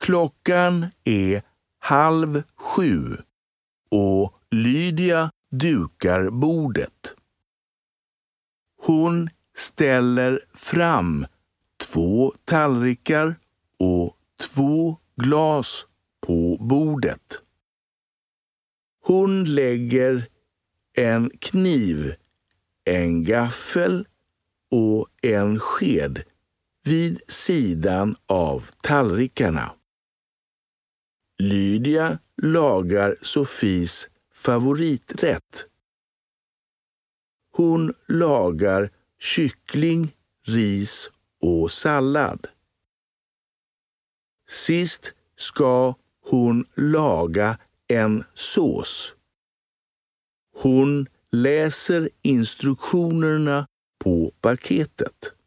Klockan är 6:30 och Lydia dukar bordet. Hon ställer fram 2 tallrikar och 2 glas på bordet. Hon lägger en kniv, en gaffel och en sked vid sidan av tallrikarna. Lydia lagar Sofies favoriträtt. Hon lagar kyckling, ris och sallad. Sist ska hon laga en sås. Hon läser instruktionerna på paketet.